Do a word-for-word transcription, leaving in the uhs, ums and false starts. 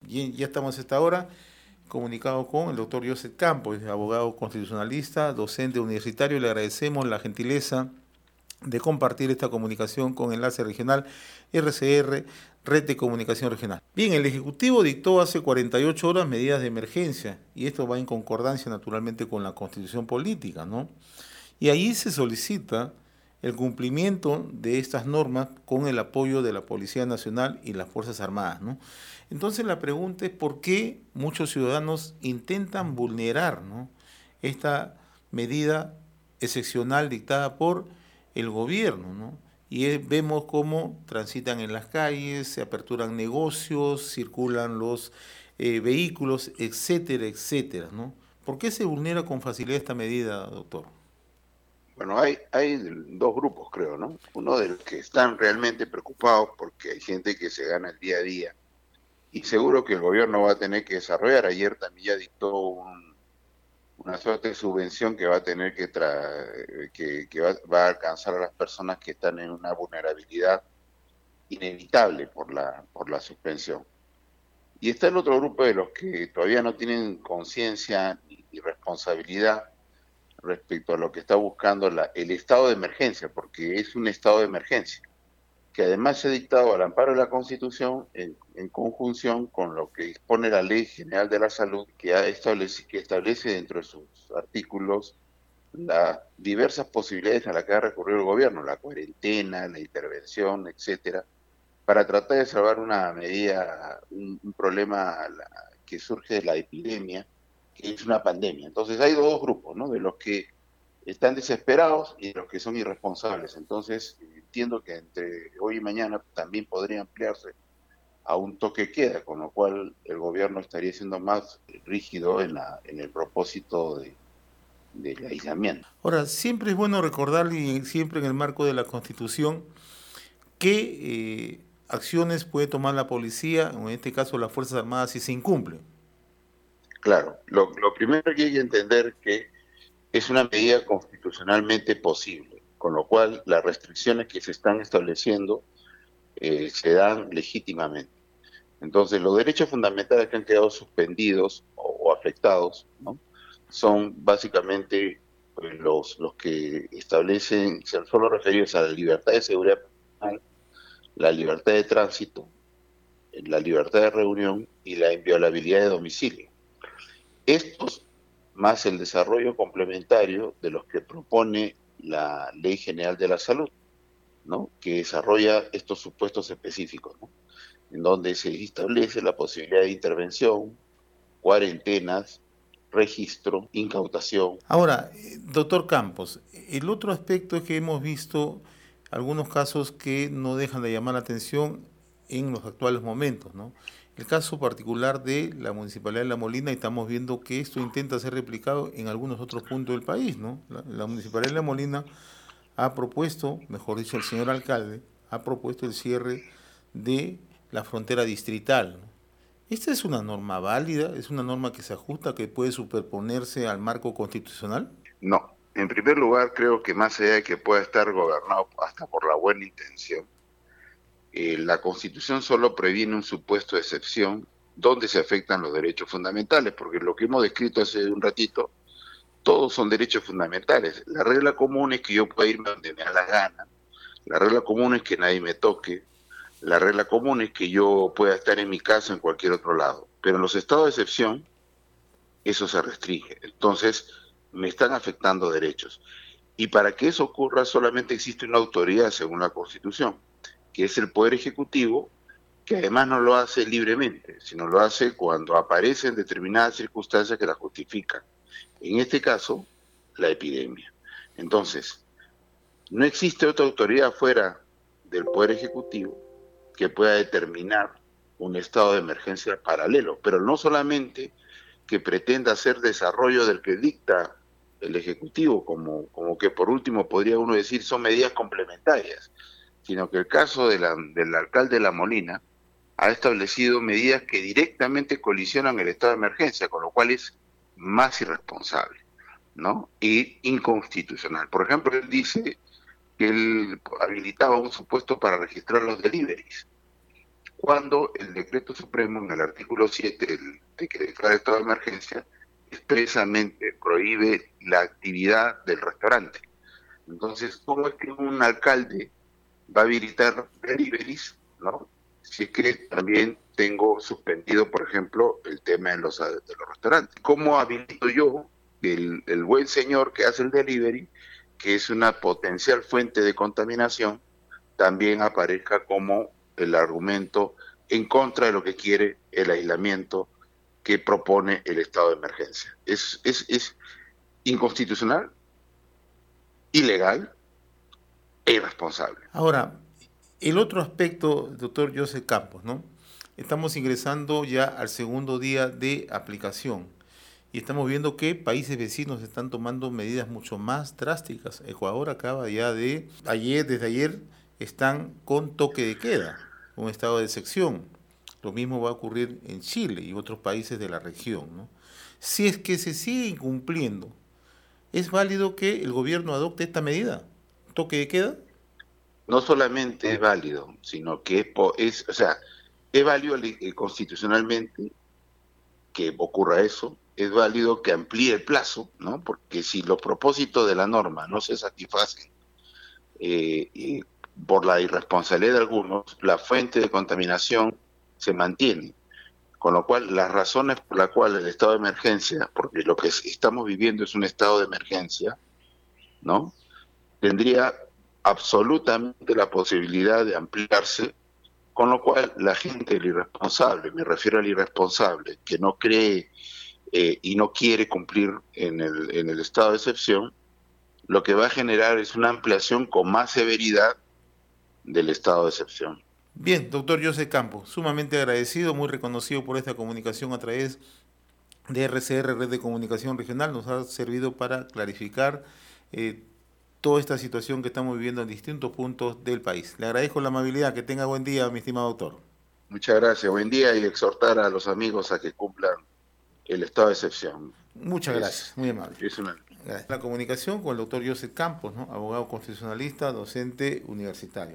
Bien, ya estamos a esta hora comunicado con el doctor Joseph Campos, abogado constitucionalista, docente universitario. Le agradecemos la gentileza de compartir esta comunicación con Enlace Regional R C R, Red de Comunicación Regional. Bien, el Ejecutivo dictó hace cuarenta y ocho horas medidas de emergencia y esto va en concordancia naturalmente con la Constitución Política, ¿no? Y ahí se solicita el cumplimiento de estas normas con el apoyo de la Policía Nacional y las Fuerzas Armadas, ¿no? Entonces la pregunta es por qué muchos ciudadanos intentan vulnerar, ¿no?, esta medida excepcional dictada por el gobierno, ¿no? Y es, vemos cómo transitan en las calles, se aperturan negocios, circulan los eh, vehículos, etcétera, etcétera, ¿no? ¿Por qué se vulnera con facilidad esta medida, doctor? Bueno, hay, hay dos grupos, creo, ¿no? Uno de los que están realmente preocupados porque hay gente que se gana el día a día y seguro que el gobierno va a tener que desarrollar. Ayer también ya dictó un, una suerte de subvención que va a tener que, tra que, que va, va a alcanzar a las personas que están en una vulnerabilidad inevitable por la, por la suspensión. Y está el otro grupo de los que todavía no tienen conciencia ni, ni responsabilidad respecto a lo que está buscando la, el estado de emergencia, porque es un estado de emergencia, que además se ha dictado al amparo de la Constitución en, en conjunción con lo que dispone la Ley General de la Salud, que, ha establece, que establece dentro de sus artículos las diversas posibilidades a las que ha recurrido el gobierno, la cuarentena, la intervención, etcétera, para tratar de salvar una medida, un, un problema la, que surge de la epidemia, que es una pandemia. Entonces hay dos grupos, ¿no? De los que están desesperados y de los que son irresponsables. Entonces entiendo que entre hoy y mañana también podría ampliarse a un toque de queda, con lo cual el gobierno estaría siendo más rígido en, la, en el propósito de, del aislamiento. Ahora, siempre es bueno recordar, y siempre en el marco de la Constitución, qué eh, acciones puede tomar la policía, o en este caso las Fuerzas Armadas, si se incumple. Claro, lo, lo primero que hay que entender que es una medida constitucionalmente posible, con lo cual las restricciones que se están estableciendo eh, se dan legítimamente. Entonces, los derechos fundamentales que han quedado suspendidos o, o afectados, ¿no?, son básicamente pues, los, los que establecen, son solo referidos a la libertad de seguridad personal, la libertad de tránsito, la libertad de reunión y la inviolabilidad de domicilio. Estos, más el desarrollo complementario de los que propone la Ley General de la Salud, ¿no?, que desarrolla estos supuestos específicos, ¿no?, en donde se establece la posibilidad de intervención, cuarentenas, registro, incautación. Ahora, doctor Campos, el otro aspecto es que hemos visto algunos casos que no dejan de llamar la atención en los actuales momentos, ¿no? El caso particular de la Municipalidad de La Molina, y estamos viendo que esto intenta ser replicado en algunos otros puntos del país, ¿no? La, la Municipalidad de La Molina ha propuesto, mejor dicho, el señor alcalde, ha propuesto el cierre de la frontera distrital, ¿no? ¿Esta es una norma válida? ¿Es una norma que se ajusta, que puede superponerse al marco constitucional? No. En primer lugar, creo que más allá de que pueda estar gobernado hasta por la buena intención, eh, la Constitución solo previene un supuesto de excepción donde se afectan los derechos fundamentales, porque lo que hemos descrito hace un ratito, todos son derechos fundamentales. La regla común es que yo pueda irme donde me da la gana, la regla común es que nadie me toque, la regla común es que yo pueda estar en mi casa o en cualquier otro lado. Pero en los estados de excepción, eso se restringe. Entonces, me están afectando derechos. Y para que eso ocurra, solamente existe una autoridad, según la Constitución, que es el Poder Ejecutivo, que además no lo hace libremente, sino lo hace cuando aparecen determinadas circunstancias que la justifican. En este caso, la epidemia. Entonces, no existe otra autoridad fuera del Poder Ejecutivo que pueda determinar un estado de emergencia paralelo, pero no solamente que pretenda hacer desarrollo del que dicta el Ejecutivo, como, como que por último podría uno decir son medidas complementarias, sino que el caso de la, del alcalde de La Molina ha establecido medidas que directamente colisionan el estado de emergencia, con lo cual es más irresponsable, ¿no?, y inconstitucional. Por ejemplo, él dice que él habilitaba un supuesto para registrar los deliveries, cuando el decreto supremo en el artículo siete del, de que declara estado de emergencia expresamente prohíbe la actividad del restaurante. Entonces, ¿cómo es que un alcalde va a habilitar deliveries, ¿no? Si es que también tengo suspendido, por ejemplo, el tema de los, de los restaurantes. ¿Cómo habilito yo que el, el buen señor que hace el delivery, que es una potencial fuente de contaminación, también aparezca como el argumento en contra de lo que quiere el aislamiento que propone el estado de emergencia? Es, es, es inconstitucional, ilegal e irresponsable. Ahora, el otro aspecto, doctor Joseph Campos, ¿no? Estamos ingresando ya al segundo día de aplicación y estamos viendo que países vecinos están tomando medidas mucho más drásticas. Ecuador acaba ya de, ayer, desde ayer, están con toque de queda, un estado de excepción. Lo mismo va a ocurrir en Chile y otros países de la región, ¿no? Si es que se sigue incumpliendo, ¿es válido que el gobierno adopte esta medida? ¿Toque de queda? No solamente es válido, sino que es, es o sea, es válido eh, constitucionalmente que ocurra eso, es válido que amplíe el plazo, ¿no? Porque si los propósitos de la norma no se satisfacen eh, y por la irresponsabilidad de algunos, la fuente de contaminación se mantiene. Con lo cual, las razones por las cuales el estado de emergencia, porque lo que estamos viviendo es un estado de emergencia, ¿no? Tendría absolutamente la posibilidad de ampliarse, con lo cual la gente, el irresponsable, me refiero al irresponsable, que no cree eh, y no quiere cumplir en el, en el estado de excepción, lo que va a generar es una ampliación con más severidad del estado de excepción. Bien, doctor Joseph Campos, sumamente agradecido, muy reconocido por esta comunicación a través de R C R, Red de Comunicación Regional. Nos ha servido para clarificar eh, toda esta situación que estamos viviendo en distintos puntos del país. Le agradezco la amabilidad, que tenga buen día, mi estimado doctor. Muchas gracias, buen día, y exhortar a los amigos a que cumplan el estado de excepción. Muchas es, gracias, muy amable. Es una... La comunicación con el doctor Joseph Campos, ¿no? Abogado constitucionalista, docente universitario.